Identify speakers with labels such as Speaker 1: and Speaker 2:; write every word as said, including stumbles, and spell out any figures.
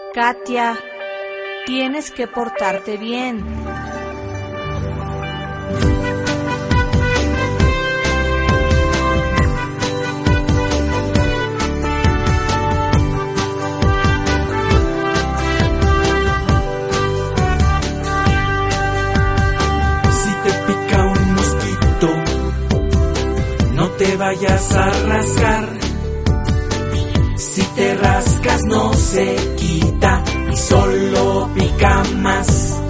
Speaker 1: Katia, tienes que portarte bien.
Speaker 2: Si te pica un mosquito, no te vayas a rascar. Si te rascas no se quita y solo pica más.